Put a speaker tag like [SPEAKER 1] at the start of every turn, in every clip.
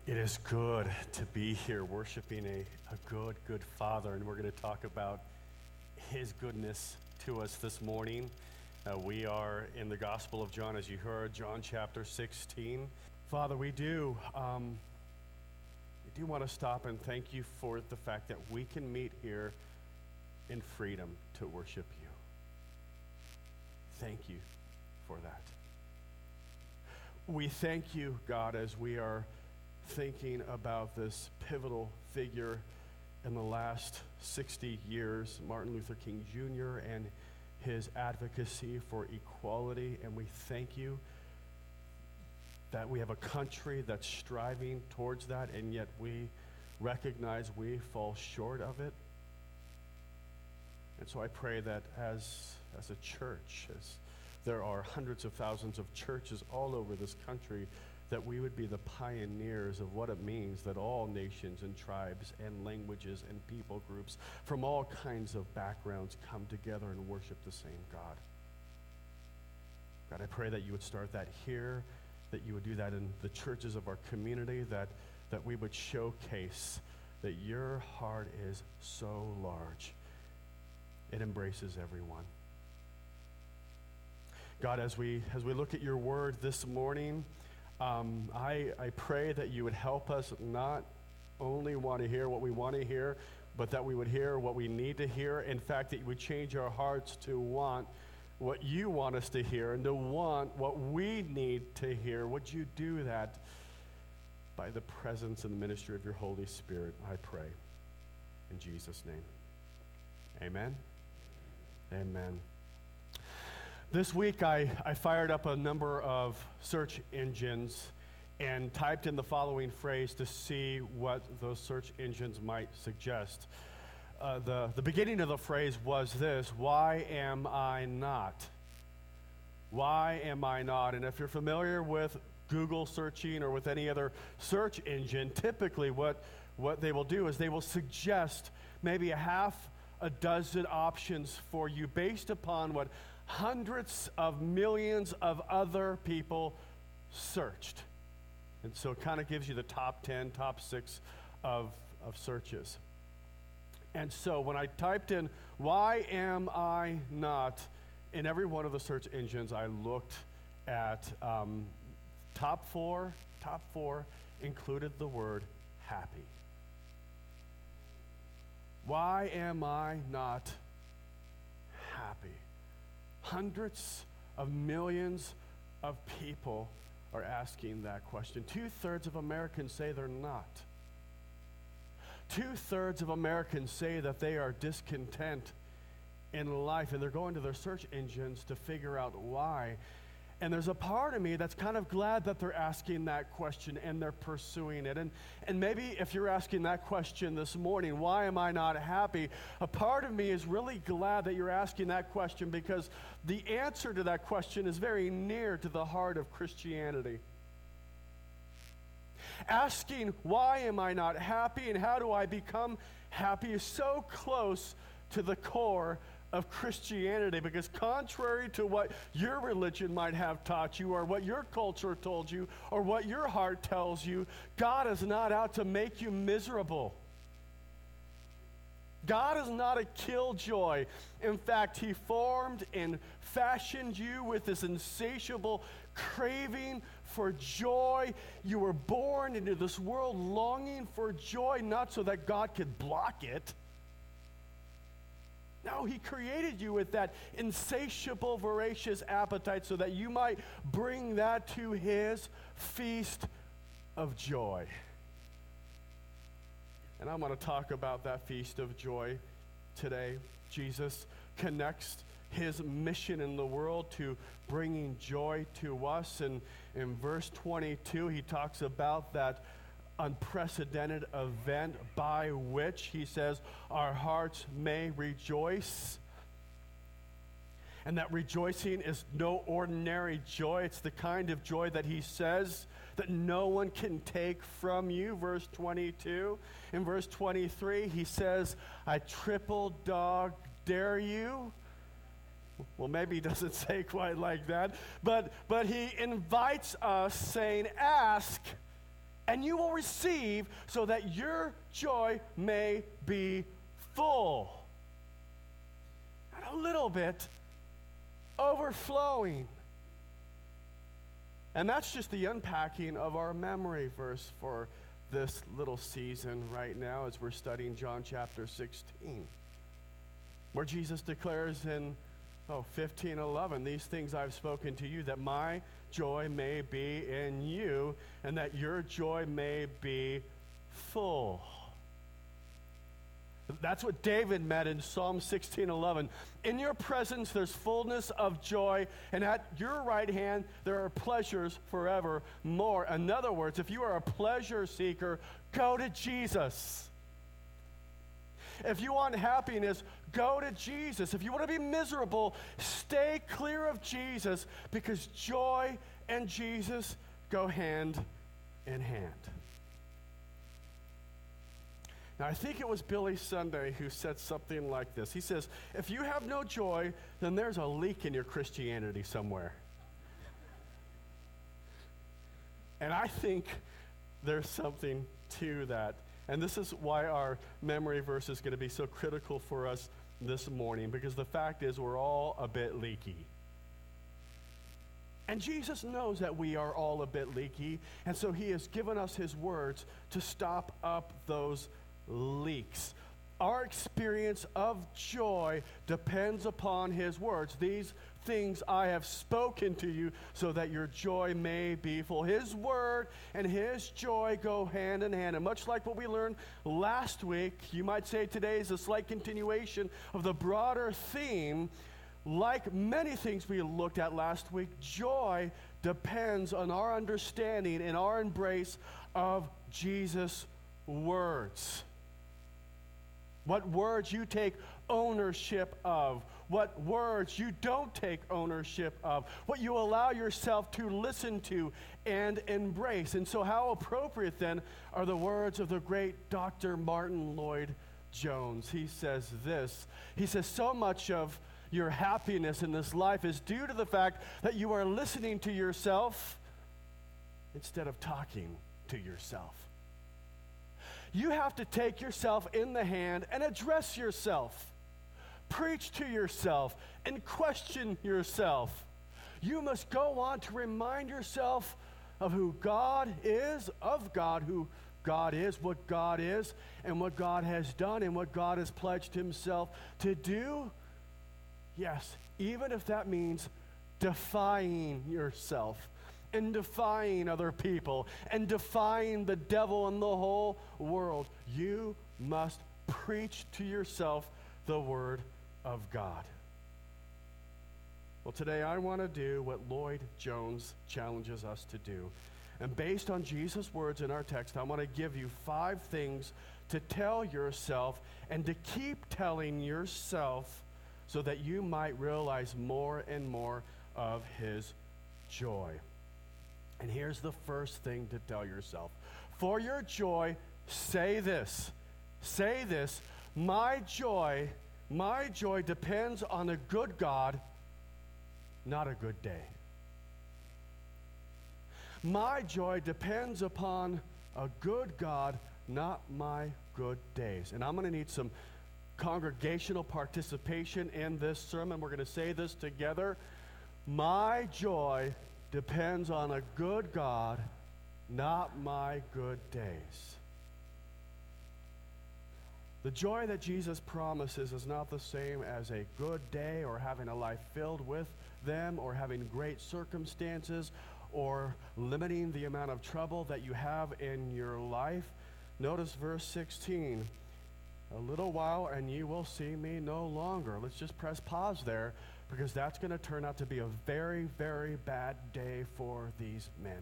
[SPEAKER 1] It is good to be here worshiping a good Father, and we're going to talk about His goodness to us this morning. We are in the Gospel of John, as you heard, John chapter 16. Father, we do want to stop and thank you for the fact that we can meet here in freedom to worship you. Thank you for that. We thank you, God, as we are thinking about this pivotal figure in the last 60 years, Martin Luther King Jr., and his advocacy for equality. And we thank you that we have a country that's striving towards that, and yet we recognize we fall short of it. And so I pray that as a church, as there are hundreds of thousands of churches all over this country, that we would be the pioneers of what it means that all nations and tribes and languages and people groups from all kinds of backgrounds come together and worship the same God. God, I pray that you would start that here, that you would do that in the churches of our community, that we would showcase that your heart is so large. It embraces everyone. God, as we look at your word this morning, I pray that you would help us not only want to hear what we want to hear, but that we would hear what we need to hear. In fact, that you would change our hearts to want what you want us to hear and to want what we need to hear. Would you do that by the presence and the ministry of your Holy Spirit, I pray. In Jesus' name. Amen. Amen. This week, I fired up a number of search engines and typed in the following phrase to see what those search engines might suggest. The beginning of the phrase was this: why am I not? Why am I not? And if you're familiar with Google searching or with any other search engine, typically what they will do is they will suggest maybe a dozen options for you based upon what hundreds of millions of other people searched. And so it kind of gives you the top 10, top 6 of searches. And so when I typed in, why am I not, in every one of the search engines, I looked at top four included the word happy. Why am I not happy? Hundreds of millions of people are asking that question. 2/3 of Americans say they're not. 2/3 of Americans say that they are discontent in life, and they're going to their search engines to figure out why. And there's a part of me that's kind of glad that they're asking that question and they're pursuing it. And maybe if you're asking that question this morning, why am I not happy? A part of me is really glad that you're asking that question, because the answer to that question is very near to the heart of Christianity. Asking why am I not happy and how do I become happy is so close to the core of Christianity, because contrary to what your religion might have taught you, or what your culture told you, or what your heart tells you, God is not out to make you miserable. God is not a killjoy. In fact, He formed and fashioned you with this insatiable craving for joy. You were born into this world longing for joy, not so that God could block it. No, He created you with that insatiable, voracious appetite so that you might bring that to His feast of joy. And I want to talk about that feast of joy today. Jesus connects His mission in the world to bringing joy to us. And in verse 22, He talks about that unprecedented event by which He says our hearts may rejoice. And that rejoicing is no ordinary joy. It's the kind of joy that He says that no one can take from you. Verse 22. In verse 23, He says, I triple dog dare you. Well, maybe He doesn't say quite like that, but He invites us saying, ask and you will receive so that your joy may be full. And a little bit overflowing. And that's just the unpacking of our memory verse for this little season right now as we're studying John chapter 16, where Jesus declares in 15:11, these things I've spoken to you, that my joy may be in you, and that your joy may be full. That's what David meant in Psalm 16:11. In your presence there's fullness of joy, and at your right hand there are pleasures forevermore. In other words, if you are a pleasure seeker, go to Jesus. If you want happiness, go to Jesus. If you want to be miserable, stay clear of Jesus, because joy and Jesus go hand in hand. Now, I think it was Billy Sunday who said something like this. He says, if you have no joy, then there's a leak in your Christianity somewhere. And I think there's something to that. And this is why our memory verse is going to be so critical for us this morning, because the fact is we're all a bit leaky. And Jesus knows that we are all a bit leaky, and so he has given us his words to stop up those leaks. Our experience of joy depends upon his words. These things I have spoken to you so that your joy may be full. His word and his joy go hand in hand. And much like what we learned last week, you might say today is a slight continuation of the broader theme. Like many things we looked at last week, joy depends on our understanding and our embrace of Jesus' words. What words you take ownership of, what words you don't take ownership of, what you allow yourself to listen to and embrace. And so how appropriate then are the words of the great Dr. Martin Lloyd-Jones. He says this, he says, so much of your happiness in this life is due to the fact that you are listening to yourself instead of talking to yourself. You have to take yourself in the hand and address yourself. Preach to yourself and question yourself. You must go on to remind yourself of who God is, of God, who God is, what God is, and what God has done, and what God has pledged himself to do. Yes, even if that means defying yourself and defying other people and defying the devil and the whole world, you must preach to yourself the word of God. Well, today I want to do what Lloyd-Jones challenges us to do. And based on Jesus' words in our text, I want to give you 5 things to tell yourself and to keep telling yourself so that you might realize more and more of his joy. And here's the first thing to tell yourself. For your joy, say this. Say this, my joy depends on a good God, not a good day. My joy depends upon a good God, not my good days. And I'm going to need some congregational participation in this sermon. We're going to say this together. My joy depends on a good God, not my good days. The joy that Jesus promises is not the same as a good day or having a life filled with them or having great circumstances or limiting the amount of trouble that you have in your life. Notice verse 16. A little while and you will see me no longer. Let's just press pause there, because that's going to turn out to be a very, very bad day for these men.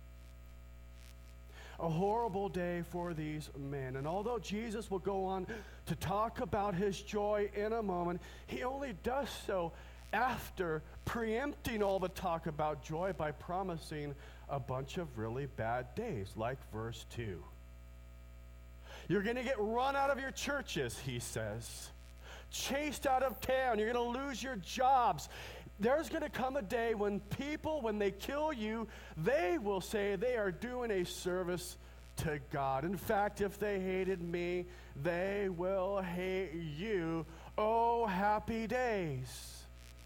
[SPEAKER 1] A horrible day for these men. And although Jesus will go on to talk about his joy in a moment, he only does so after preempting all the talk about joy by promising a bunch of really bad days, like verse 2. You're going to get run out of your churches, he says. Chased out of town. You're going to lose your jobs. There's going to come a day when people, when they kill you, they will say they are doing a service to God. In fact, if they hated me, they will hate you. Oh, happy days.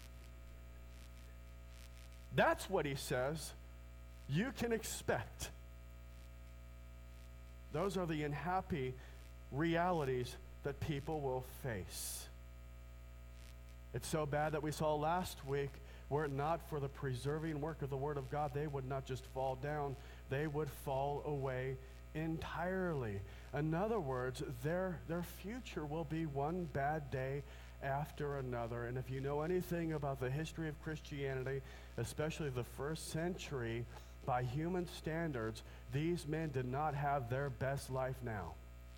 [SPEAKER 1] That's what he says you can expect. Those are the unhappy realities that people will face. It's so bad that we saw last week, were it not for the preserving work of the Word of God, they would not just fall down, they would fall away entirely. In other words, their future will be one bad day after another. And if you know anything about the history of Christianity, especially the first century, by human standards, these men did not have their best life now.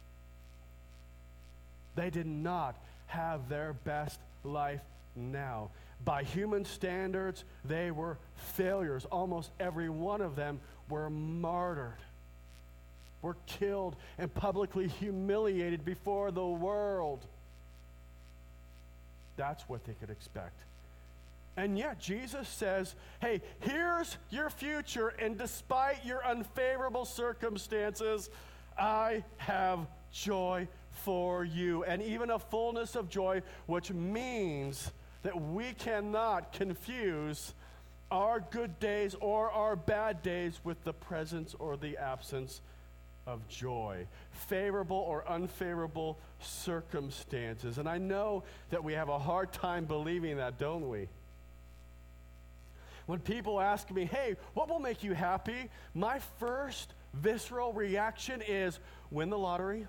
[SPEAKER 1] They did not have their best life now. By human standards, they were failures. Almost every one of them were martyred, were killed, and publicly humiliated before the world. That's what they could expect. And yet Jesus says, hey, here's your future, and despite your unfavorable circumstances, I have joy for you, and even a fullness of joy, which means that we cannot confuse our good days or our bad days with the presence or the absence of joy, favorable or unfavorable circumstances. And I know that we have a hard time believing that, don't we? When people ask me, hey, what will make you happy? My first visceral reaction is, win the lottery.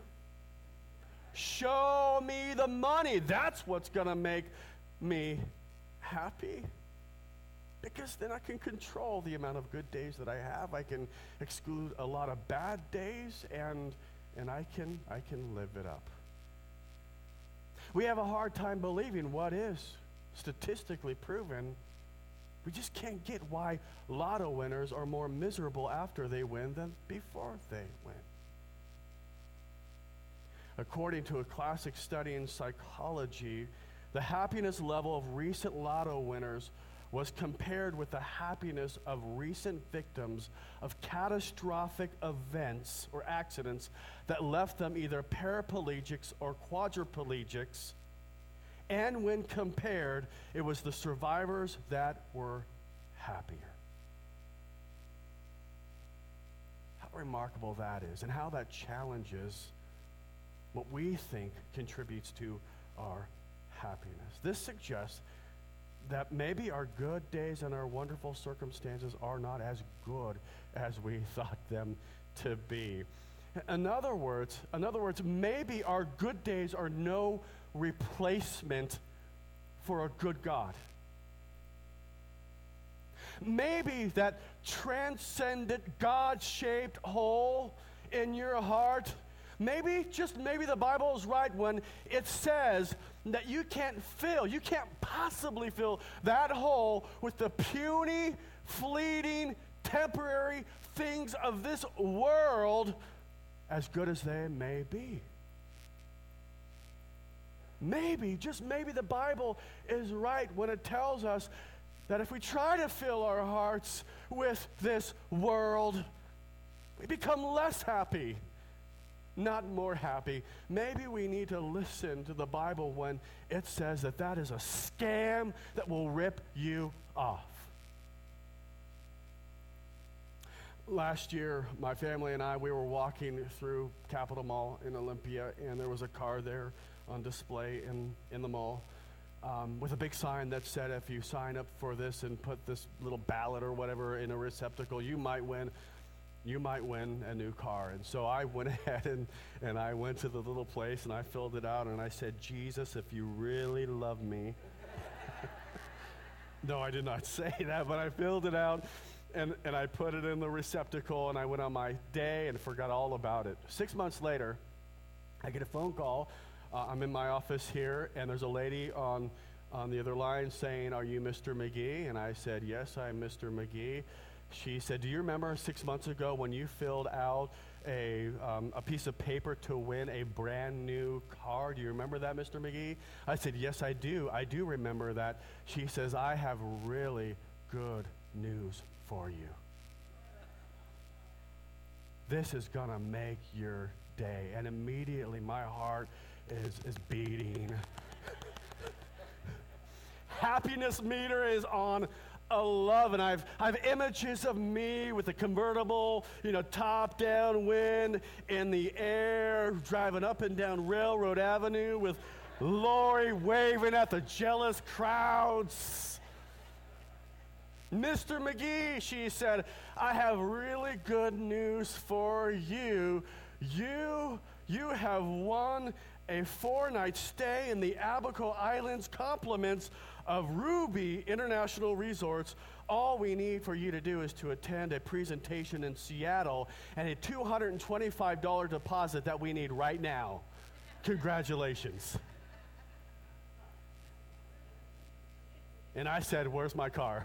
[SPEAKER 1] Show me the money. That's what's going to make me happy. Because then I can control the amount of good days that I have. I can exclude a lot of bad days, and I can live it up. We have a hard time believing what is statistically proven. We just can't get why lotto winners are more miserable after they win than before they win. According to a classic study in psychology, the happiness level of recent lotto winners was compared with the happiness of recent victims of catastrophic events or accidents that left them either paraplegics or quadriplegics. And when compared, it was the survivors that were happier. How remarkable that is, and how that challenges what we think contributes to our happiness. This suggests that maybe our good days and our wonderful circumstances are not as good as we thought them to be. In other words, maybe our good days are no replacement for a good God. Maybe that transcendent God-shaped hole in your heart, maybe the Bible is right when it says that you can't possibly fill that hole with the puny, fleeting, temporary things of this world, as good as they may be. Maybe, just maybe, the Bible is right when it tells us that if we try to fill our hearts with this world, we become less happy, not more happy. Maybe we need to listen to the Bible when it says that that is a scam that will rip you off. Last year, my family and I, we were walking through Capitol Mall in Olympia, and there was a car there on display in the mall with a big sign that said, if you sign up for this and put this little ballot or whatever in a receptacle, you might win a new car. And so I went ahead and I went to the little place and I filled it out and I said, Jesus, if you really love me. No, I did not say that, but I filled it out and I put it in the receptacle and I went on my day and forgot all about it. 6 months later, I get a phone call. I'm in my office here, and there's a lady on the other line saying, are you Mr. McGee? And I said, yes, I'm Mr. McGee. She said, do you remember 6 months ago when you filled out a piece of paper to win a brand new car? Do you remember that, Mr. McGee? I said, yes, I do. I do remember that. She says, I have really good news for you. This is going to make your day. And immediately my heart is beating. Happiness meter is on 11. I've images of me with a convertible, top down wind in the air, driving up and down Railroad Avenue with Lori waving at the jealous crowds. Mr. McGee, she said, I have really good news for you. You have won a 4-night stay in the Abaco Islands, compliments of Ruby International Resorts. All we need for you to do is to attend a presentation in Seattle and a $225 deposit that we need right now. Congratulations. And I said, where's my car?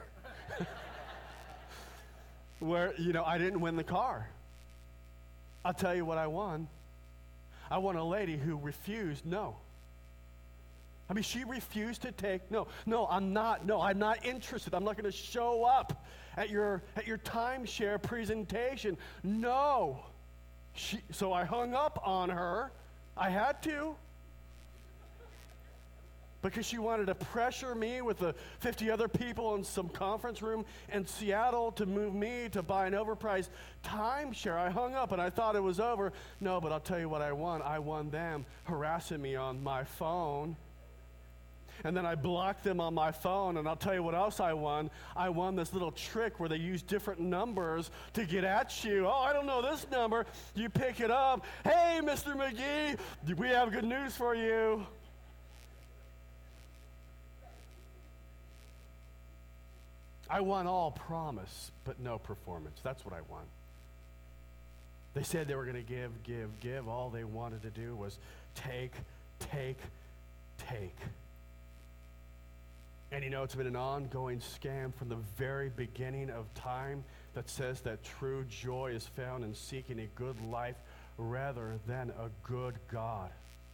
[SPEAKER 1] I didn't win the car. I'll tell you what I won. I won a lady who refused no. She refused to take no. I'm not interested. I'm not going to show up at your timeshare presentation. No. So I hung up on her. I had to. Because she wanted to pressure me with the 50 other people in some conference room in Seattle to move me to buy an overpriced timeshare. I hung up and I thought it was over. No, but I'll tell you what I won. I won them harassing me on my phone. And then I blocked them on my phone, and I'll tell you what else I won. I won this little trick where they use different numbers to get at you. Oh, I don't know this number. You pick it up. Hey, Mr. McGee, we have good news for you. I won all promise, but no performance. That's what I won. They said they were going to give. All they wanted to do was take. And it's been an ongoing scam from the very beginning of time that says that true joy is found in seeking a good life rather than a good God.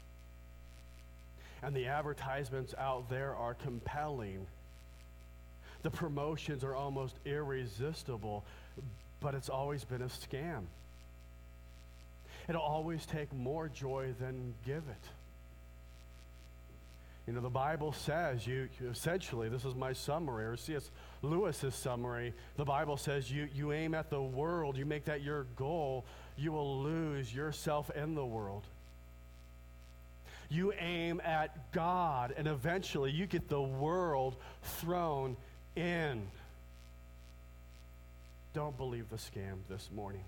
[SPEAKER 1] And the advertisements out there are compelling. The promotions are almost irresistible, but it's always been a scam. It'll always take more joy than give it. The Bible says you essentially, this is my summary, or C.S. Lewis's summary. The Bible says you aim at the world, you make that your goal, you will lose yourself in the world. You aim at God, and eventually you get the world thrown in. Don't believe the scam this morning.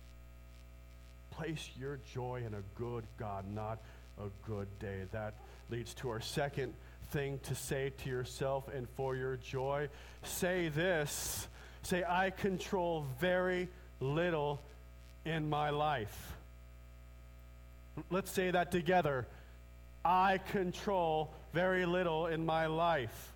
[SPEAKER 1] Place your joy in a good God, not a good day. That leads to our second thing to say to yourself and for your joy. Say this. Say, I control very little in my life. Let's say that together. I control very little in my life.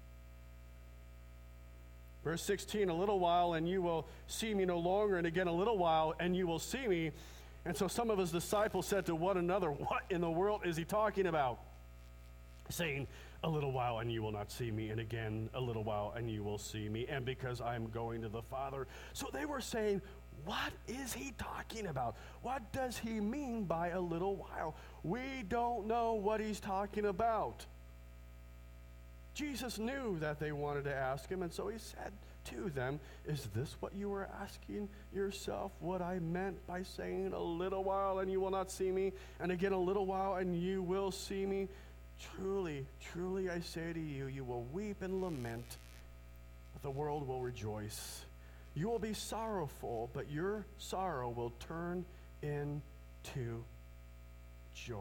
[SPEAKER 1] Verse 16, a little while and you will see me no longer, and again a little while and you will see me. And so some of his disciples said to one another, what in the world is he talking about? Saying, a little while and you will not see me, and again a little while and you will see me, and because I am going to the Father. So they were saying, what is he talking about? What does he mean by a little while? We don't know what he's talking about. Jesus knew that they wanted to ask him, and so he said to them, is this what you were asking yourself? What I meant by saying a little while and you will not see me, and again a little while and you will see me? Truly, truly I say to you, you will weep and lament, but the world will rejoice. You will be sorrowful, but your sorrow will turn into joy.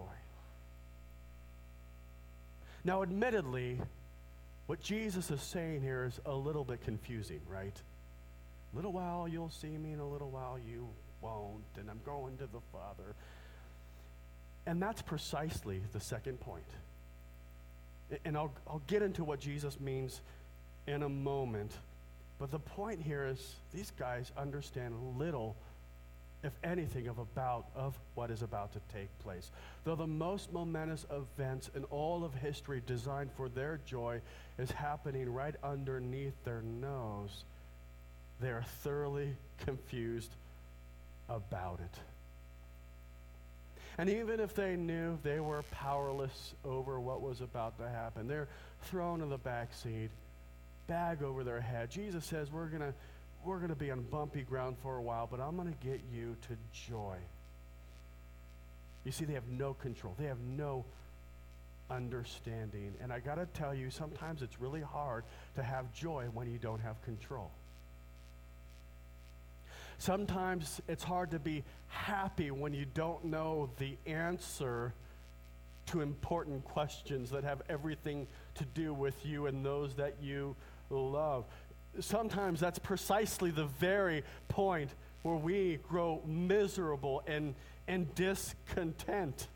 [SPEAKER 1] Now, admittedly, what Jesus is saying here is a little bit confusing, right? A little while you'll see me, and a little while you won't, and I'm going to the Father. And that's precisely the second point. And I'll get into what Jesus means in a moment. But the point here is these guys understand little, if anything, of what is about to take place. Though the most momentous events in all of history designed for their joy is happening right underneath their nose, they are thoroughly confused about it. And even if they knew they were powerless over what was about to happen, they're thrown in the back seat, bag over their head. Jesus says, we're gonna be on bumpy ground for a while, but I'm gonna get you to joy. You see, they have no control. They have no understanding. And I gotta tell you, sometimes it's really hard to have joy when you don't have control. Sometimes it's hard to be happy when you don't know the answer to important questions that have everything to do with you and those that you love. Sometimes that's precisely the very point where we grow miserable and discontent.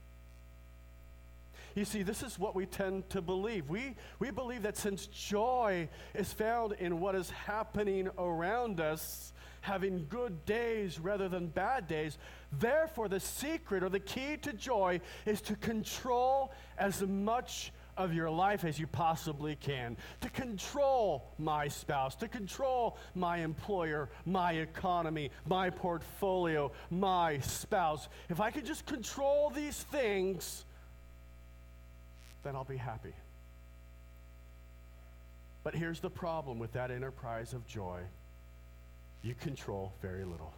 [SPEAKER 1] You see, this is what we tend to believe. We believe that since joy is found in what is happening around us, having good days rather than bad days, therefore the secret or the key to joy is to control as much of your life as you possibly can. To control my spouse, to control my employer, my economy, my portfolio, my spouse. If I can just control these things, then I'll be happy. But here's the problem with that enterprise of joy. You control very little.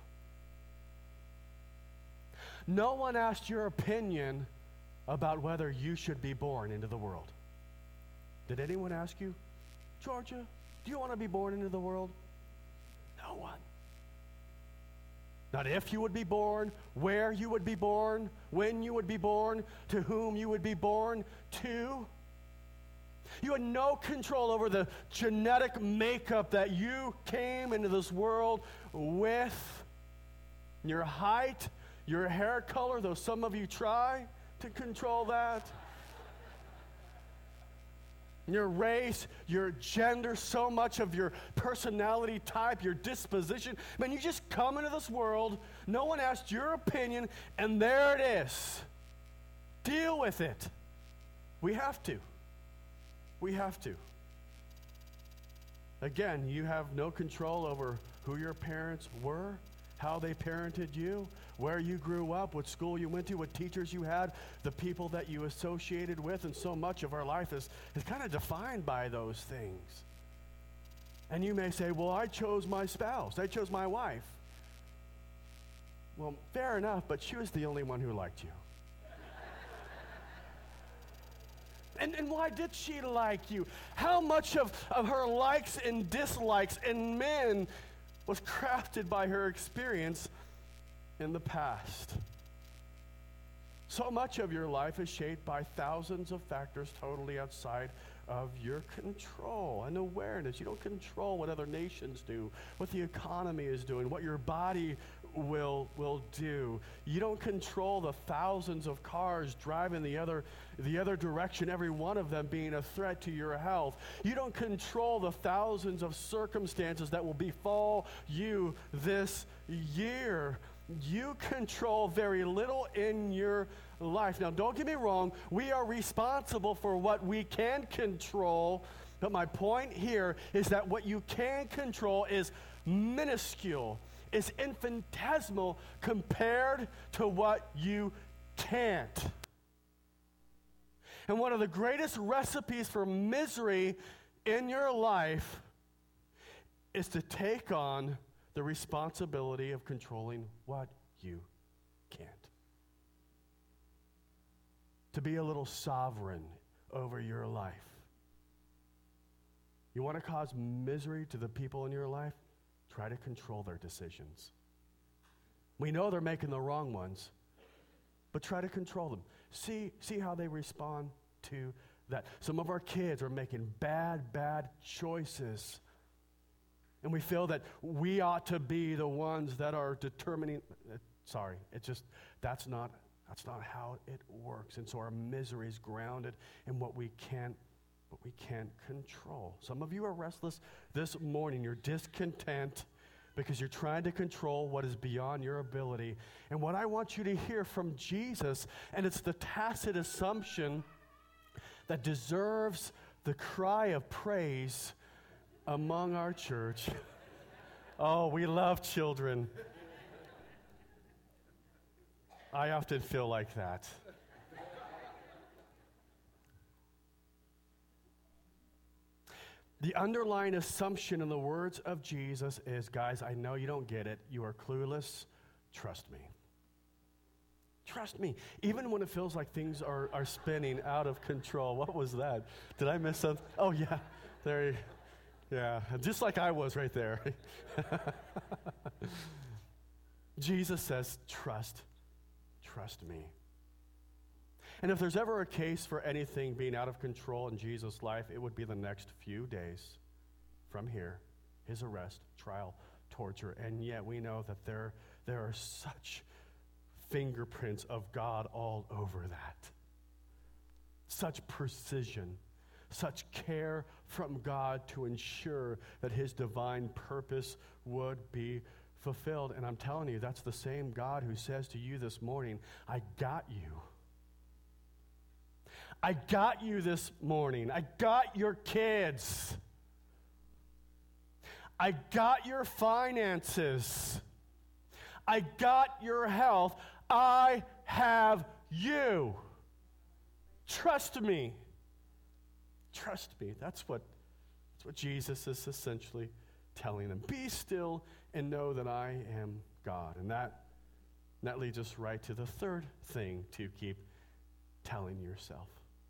[SPEAKER 1] No one asked your opinion about whether you should be born into the world. Did anyone ask you, Georgia, do you want to be born into the world? No one. Not if you would be born, where you would be born, when you would be born, to whom you would be born to. You had no control over the genetic makeup that you came into this world with. Your height, your hair color, though some of you try to control that. Your race, your gender, so much of your personality type, your disposition. Man, you just come into this world, no one asked your opinion, and there it is. Deal with it. We have to. We have to. Again, you have no control over who your parents were, how they parented you, where you grew up, what school you went to, what teachers you had, the people that you associated with, and so much of our life is kind of defined by those things. And you may say, well, I chose my spouse. I chose my wife. Well, fair enough, but she was the only one who liked you. And why did she like you? How much of her likes and dislikes in men was crafted by her experience in the past? So much of your life is shaped by thousands of factors totally outside of your control and awareness. You don't control what other nations do, what the economy is doing, what your body will do. You don't control the thousands of cars driving the other direction, every one of them being a threat to your health. You don't control the thousands of circumstances that will befall you this year. You control very little in your life. Now, don't get me wrong, we are responsible for what we can control, but my point here is that what you can control is minuscule, is infinitesimal compared to what you can't. And one of the greatest recipes for misery in your life is to take on the responsibility of controlling what you can't. To be a little sovereign over your life. You want to cause misery to the people in your life? Try to control their decisions. We know they're making the wrong ones, but try to control them. See how they respond to that. Some of our kids are making bad choices. And we feel that we ought to be the ones that are determining. That's not how it works. And so our misery is grounded in what we can't control. Some of you are restless this morning. You're discontent because you're trying to control what is beyond your ability. And what I want you to hear from Jesus, and it's the tacit assumption that deserves the cry of praise among our church. Oh, we love children. I often feel like that. The underlying assumption in the words of Jesus is, guys, I know you don't get it. You are clueless. Trust me. Trust me. Even when it feels like things are spinning out of control. What was that? Did I miss something? Oh, yeah. There. Yeah. Just like I was right there. Jesus says, trust me. And if there's ever a case for anything being out of control in Jesus' life, it would be the next few days from here, his arrest, trial, torture. And yet we know that there are such fingerprints of God all over that. Such precision, such care from God to ensure that his divine purpose would be fulfilled. And I'm telling you, that's the same God who says to you this morning, I got you. I got you this morning. I got your kids. I got your finances. I got your health. I have you. Trust me. Trust me. That's what Jesus is essentially telling them. Be still and know that I am God. And that leads us right to the third thing to keep telling yourself.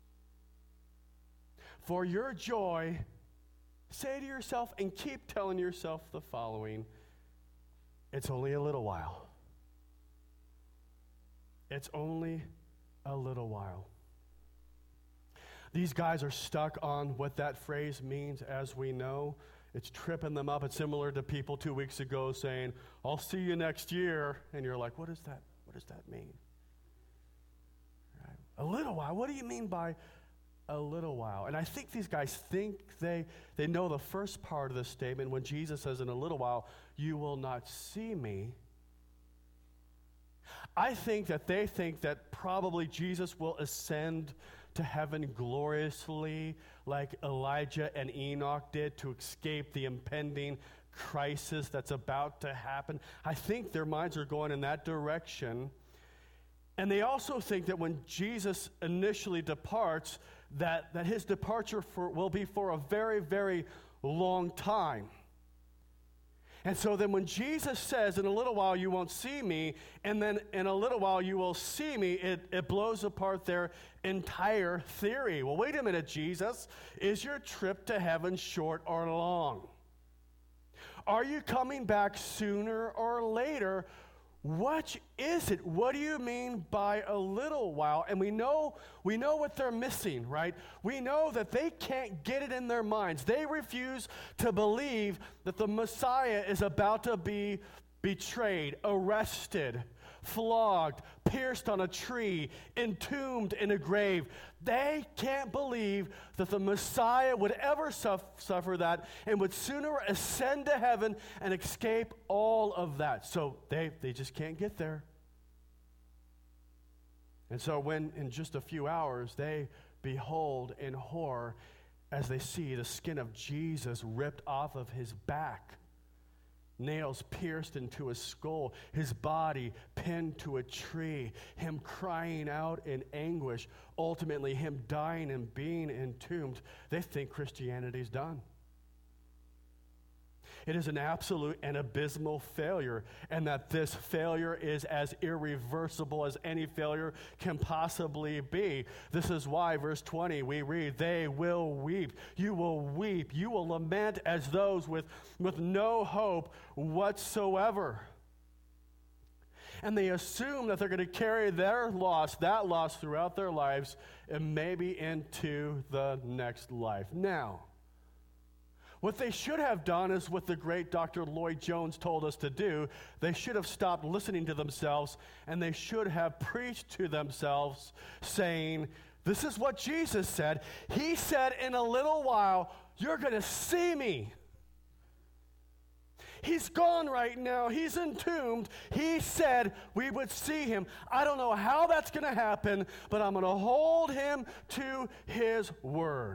[SPEAKER 1] For your joy, say to yourself and keep telling yourself the following: it's only a little while. It's only a little while. These guys are stuck on what that phrase means, as we know. It's tripping them up. It's similar to people 2 weeks ago saying, I'll see you next year. And you're like, what does that mean? Right? A little while. What do you mean by a little while? And I think these guys think they know the first part of the statement when Jesus says, in a little while, you will not see me. I think that they think that probably Jesus will ascend to heaven gloriously like Elijah and Enoch did to escape the impending crisis that's about to happen. I think their minds are going in that direction. And they also think that when Jesus initially departs, that his departure will be for a very, very long time. And so then when Jesus says, in a little while you won't see me, and then in a little while you will see me, it blows apart their entire theory. Well, wait a minute, Jesus. Is your trip to heaven short or long? Are you coming back sooner or later? What is it? What do you mean by a little while? And we know what they're missing, right? We know that they can't get it in their minds. They refuse to believe that the Messiah is about to be betrayed, arrested, flogged, pierced on a tree, entombed in a grave. They can't believe that the Messiah would ever suffer that and would sooner ascend to heaven and escape all of that. So they just can't get there. And so when in just a few hours they behold in horror as they see the skin of Jesus ripped off of his back, nails pierced into his skull, his body pinned to a tree, him crying out in anguish, ultimately him dying and being entombed, they think Christianity's done. It is an absolute and abysmal failure, and that this failure is as irreversible as any failure can possibly be. This is why, verse 20, we read, they will weep. You will weep. You will lament as those with no hope whatsoever. And they assume that they're going to carry that loss throughout their lives and maybe into the next life. Now, what they should have done is what the great Dr. Lloyd Jones told us to do. They should have stopped listening to themselves, and they should have preached to themselves, saying, this is what Jesus said. He said, in a little while, you're going to see me. He's gone right now. He's entombed. He said we would see him. I don't know how that's going to happen, but I'm going to hold him to his word.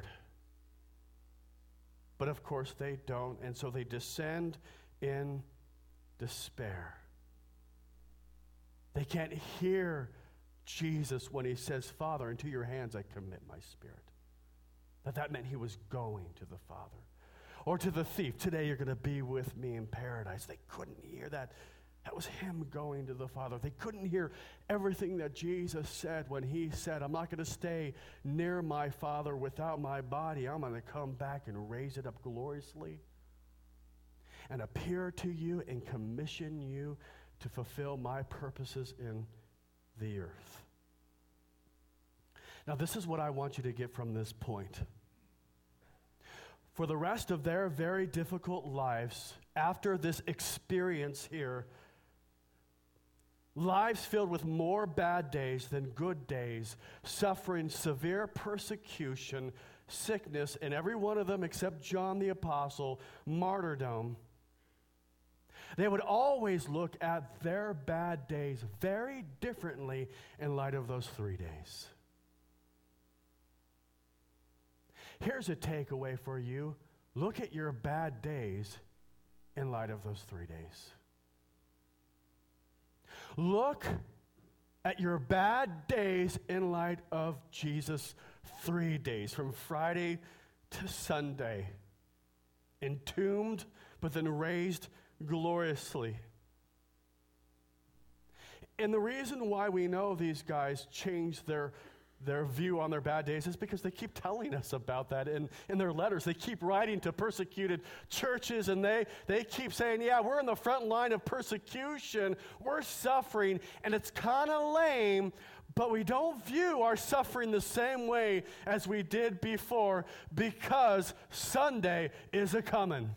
[SPEAKER 1] But of course they don't, and so they descend in despair. They can't hear Jesus when he says, Father, into your hands I commit my spirit. That meant he was going to the Father. Or to the thief, today you're going to be with me in paradise. They couldn't hear that. That was him going to the Father. They couldn't hear everything that Jesus said when he said, I'm not going to stay near my Father without my body. I'm going to come back and raise it up gloriously and appear to you and commission you to fulfill my purposes in the earth. Now, this is what I want you to get from this point. For the rest of their very difficult lives, after this experience here, lives filled with more bad days than good days, suffering severe persecution, sickness, and every one of them except John the Apostle, martyrdom. They would always look at their bad days very differently in light of those 3 days. Here's a takeaway for you. Look at your bad days in light of those 3 days. Look at your bad days in light of Jesus' 3 days, from Friday to Sunday, entombed but then raised gloriously. And the reason why we know these guys changed their view on their bad days is because they keep telling us about that in their letters. They keep writing to persecuted churches, and they keep saying, yeah, we're in the front line of persecution. We're suffering, and it's kind of lame, but we don't view our suffering the same way as we did before because Sunday is a-coming.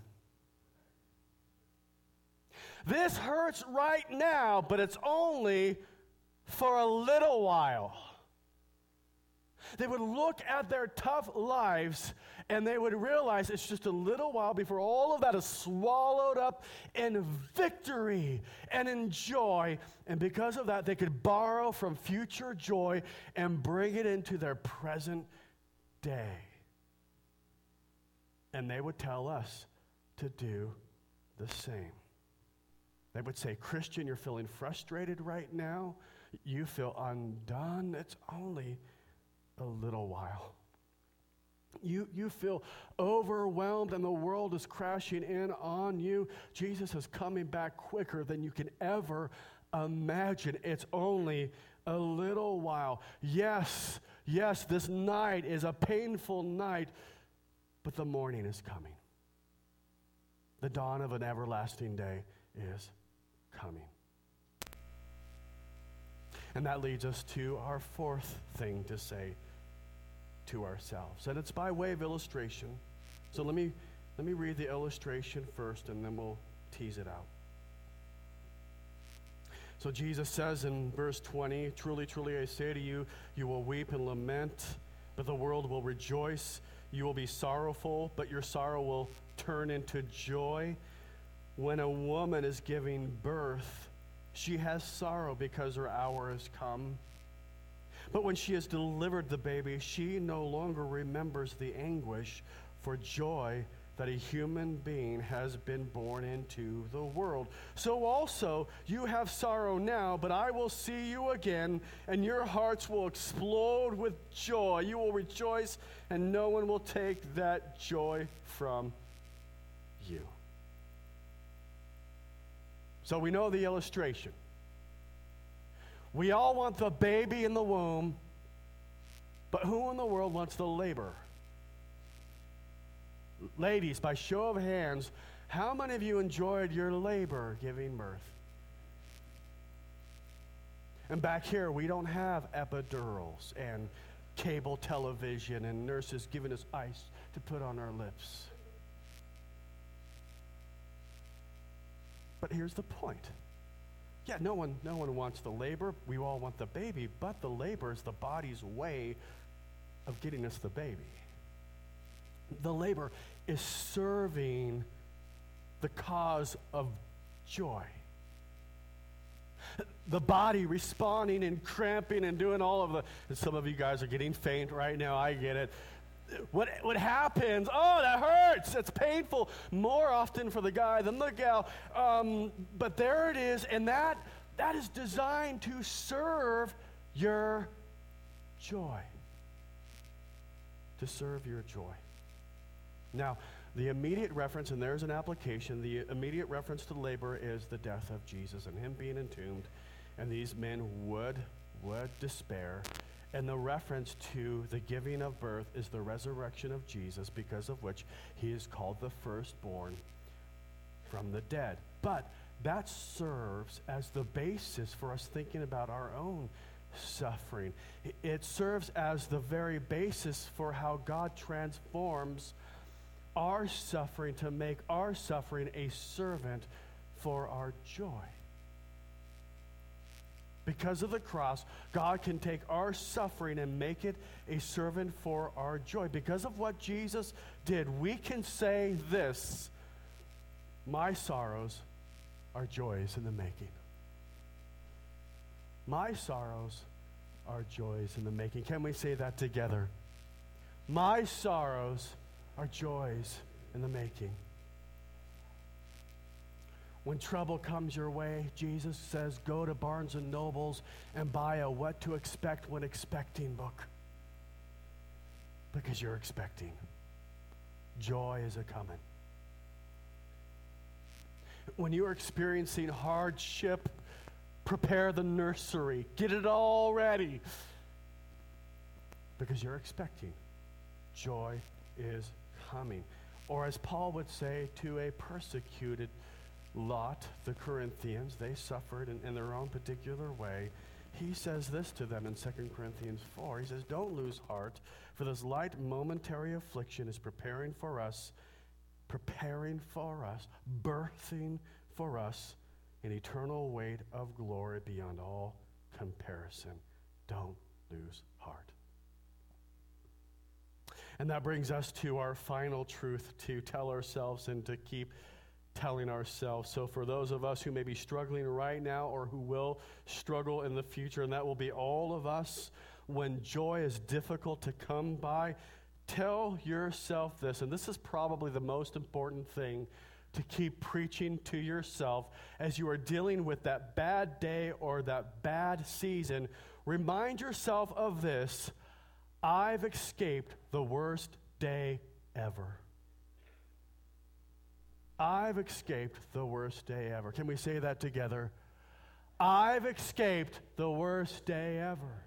[SPEAKER 1] This hurts right now, but it's only for a little while. They would look at their tough lives and they would realize it's just a little while before all of that is swallowed up in victory and in joy. And because of that, they could borrow from future joy and bring it into their present day. And they would tell us to do the same. They would say, Christian, you're feeling frustrated right now. You feel undone. It's only a little while. You feel overwhelmed and the world is crashing in on you. Jesus is coming back quicker than you can ever imagine. It's only a little while. Yes, this night is a painful night, but the morning is coming. The dawn of an everlasting day is coming. And that leads us to our fourth thing to say to ourselves. And it's by way of illustration. So let me read the illustration first, and then we'll tease it out. So Jesus says in verse 20, truly, truly, I say to you, you will weep and lament, but the world will rejoice. You will be sorrowful, but your sorrow will turn into joy. When a woman is giving birth, she has sorrow because her hour has come. But when she has delivered the baby, she no longer remembers the anguish for joy that a human being has been born into the world. So also you have sorrow now, but I will see you again, and your hearts will explode with joy. You will rejoice, and no one will take that joy from you. So we know the illustration. We all want the baby in the womb, but who in the world wants the labor? Ladies, by show of hands, how many of you enjoyed your labor giving birth? And back here, we don't have epidurals and cable television and nurses giving us ice to put on our lips. But here's the point. Yeah, no one wants the labor. We all want the baby, but the labor is the body's way of getting us the baby. The labor is serving the cause of joy. The body responding and cramping and doing all of and some of you guys are getting faint right now, I get it. What happens? Oh, that hurts. It's painful more often for the guy than the gal. But there it is, and that that is designed to serve your joy. To serve your joy. Now, the immediate reference, and there's an application, the immediate reference to labor is the death of Jesus and him being entombed, and these men would despair. And the reference to the giving of birth is the resurrection of Jesus, because of which he is called the firstborn from the dead. But that serves as the basis for us thinking about our own suffering. It serves as the very basis for how God transforms our suffering to make our suffering a servant for our joy. Because of the cross, God can take our suffering and make it a servant for our joy. Because of what Jesus did, we can say this: my sorrows are joys in the making. My sorrows are joys in the making. Can we say that together? My sorrows are joys in the making. When trouble comes your way, Jesus says, go to Barnes & Nobles and buy a What to Expect When Expecting book. Because you're expecting. Joy is a-coming. When you're experiencing hardship, prepare the nursery. Get it all ready. Because you're expecting. Joy is coming. Or as Paul would say to a persecuted lot, the Corinthians, they suffered in their own particular way. He says this to them in 2 Corinthians 4. He says, don't lose heart, for this light momentary affliction is preparing for us, birthing for us an eternal weight of glory beyond all comparison. Don't lose heart. And that brings us to our final truth to tell ourselves and to keep telling ourselves. So for those of us who may be struggling right now or who will struggle in the future, and that will be all of us, when joy is difficult to come by, tell yourself this, and this is probably the most important thing to keep preaching to yourself as you are dealing with that bad day or that bad season. Remind yourself of this: I've escaped the worst day ever. I've escaped the worst day ever. Can we say that together? I've escaped the worst day ever.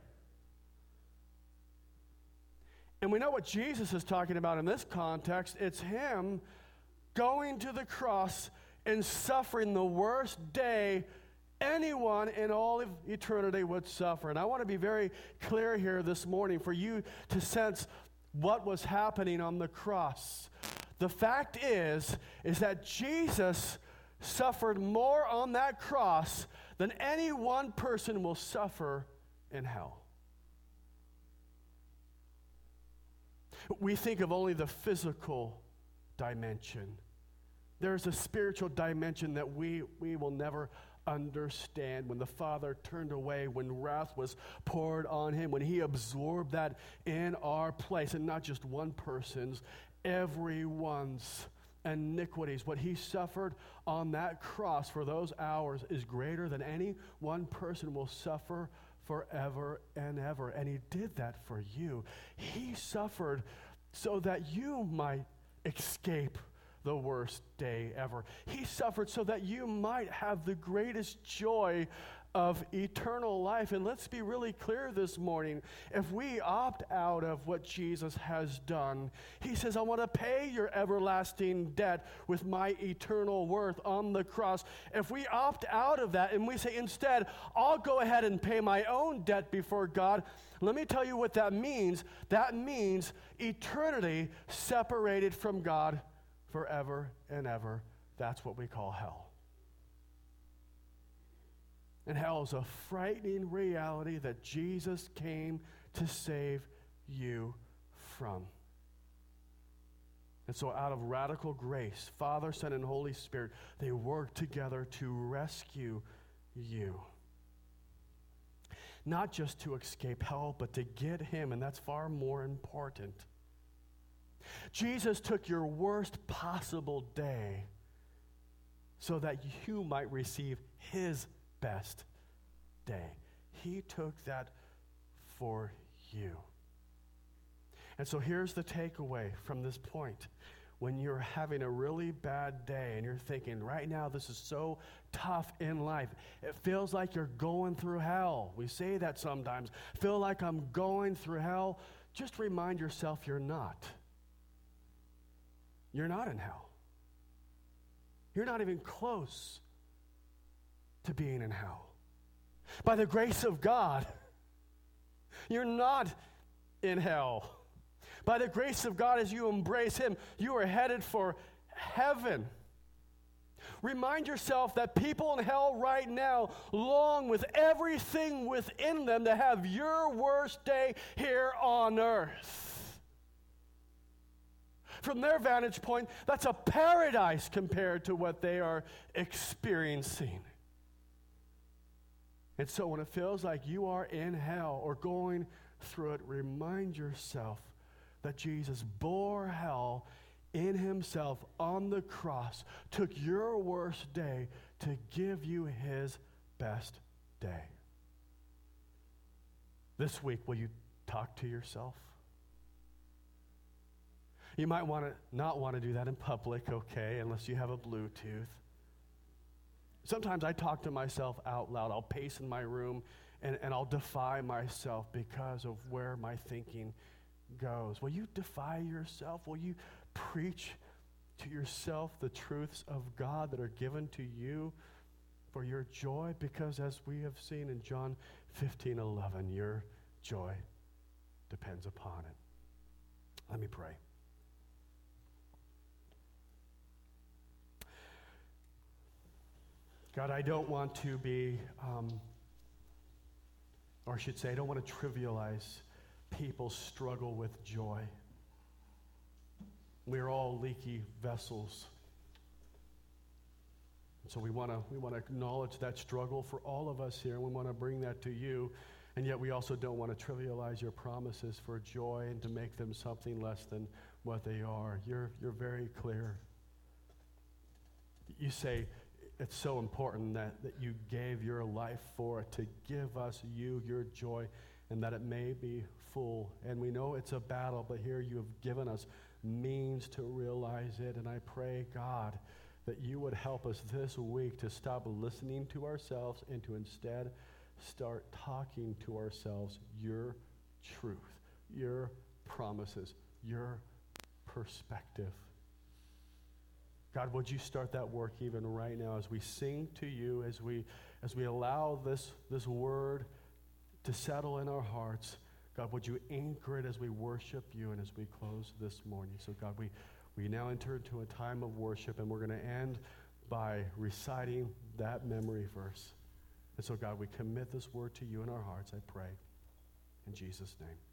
[SPEAKER 1] And we know what Jesus is talking about in this context. It's him going to the cross and suffering the worst day anyone in all of eternity would suffer. And I want to be very clear here this morning for you to sense what was happening on the cross. The fact is that Jesus suffered more on that cross than any one person will suffer in hell. We think of only the physical dimension. There's a spiritual dimension that we will never understand. When the Father turned away, when wrath was poured on him, when he absorbed that in our place, and not just one person's, everyone's iniquities. What he suffered on that cross for those hours is greater than any one person will suffer forever and ever. And he did that for you. He suffered so that you might escape the worst day ever. He suffered so that you might have the greatest joy of eternal life. And let's be really clear this morning. If we opt out of what Jesus has done, he says, I want to pay your everlasting debt with my eternal worth on the cross. If we opt out of that and we say, instead, I'll go ahead and pay my own debt before God, let me tell you what that means. That means eternity separated from God forever and ever. That's what we call hell. And hell is a frightening reality that Jesus came to save you from. And so out of radical grace, Father, Son, and Holy Spirit, they work together to rescue you. Not just to escape hell, but to get him, and that's far more important. Jesus took your worst possible day so that you might receive his best day. He took that for you. And so here's the takeaway from this point. When you're having a really bad day and you're thinking, right now, this is so tough in life. It feels like you're going through hell. We say that sometimes. Feel like I'm going through hell. Just remind yourself you're not. You're not in hell. You're not even close to being in hell. By the grace of God, you're not in hell. By the grace of God, as you embrace Him, you are headed for heaven. Remind yourself that people in hell right now long with everything within them to have your worst day here on earth. From their vantage point, that's a paradise compared to what they are experiencing. And so when it feels like you are in hell or going through it, remind yourself that Jesus bore hell in Himself on the cross, took your worst day to give you His best day. This week, will you talk to yourself? You might not want to do that in public, okay, unless you have a Bluetooth. Sometimes I talk to myself out loud. I'll pace in my room and I'll defy myself because of where my thinking goes. Will you defy yourself? Will you preach to yourself the truths of God that are given to you for your joy? Because as we have seen in John 15:11, your joy depends upon it. Let me pray. God, I don't want to be, or I should say, I don't want to trivialize people's struggle with joy. We're all leaky vessels. So we want to acknowledge that struggle for all of us here, and we want to bring that to you. And yet we also don't want to trivialize your promises for joy and to make them something less than what they are. You're very clear. You say it's so important that you gave your life for it, to give us your joy, and that it may be full. And we know it's a battle, but here you have given us means to realize it. And I pray, God, that you would help us this week to stop listening to ourselves and to instead start talking to ourselves your truth, your promises, your perspective. God, would you start that work even right now as we sing to you, as we allow this word to settle in our hearts. God, would you anchor it as we worship you and as we close this morning? So God, we now enter into a time of worship, and we're going to end by reciting that memory verse. And so God, we commit this word to you in our hearts, I pray. In Jesus' name.